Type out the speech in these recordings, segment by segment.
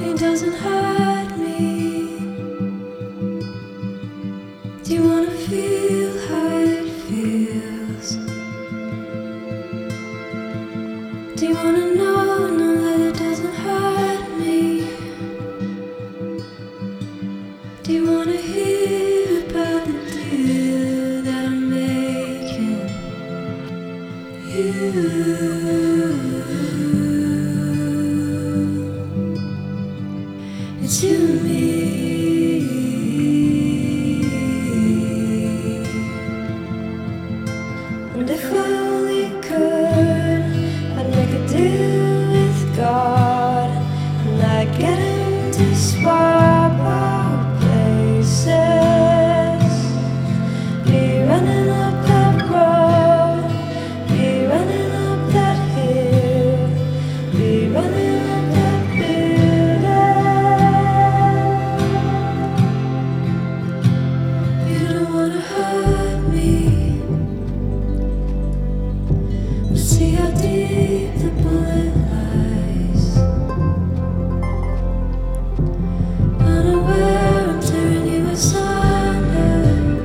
It doesn't hurt me. Do you wanna feel how it feels? Do you wanna know that it doesn't hurt me? Do you wanna hear about the deal that I'm making? It's you and me. And if I only could, I'd make a deal with God, and I'd get him to swap our places. Be running up that road, be running up that hill, be running up that building. You don't wanna hurt me. See how deep the bullet lies. Unaware I'm tearing you asunder.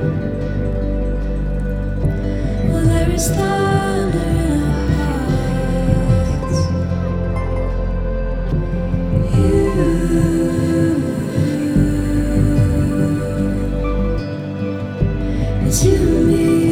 Well, there is thunder in our hearts. It's you and me.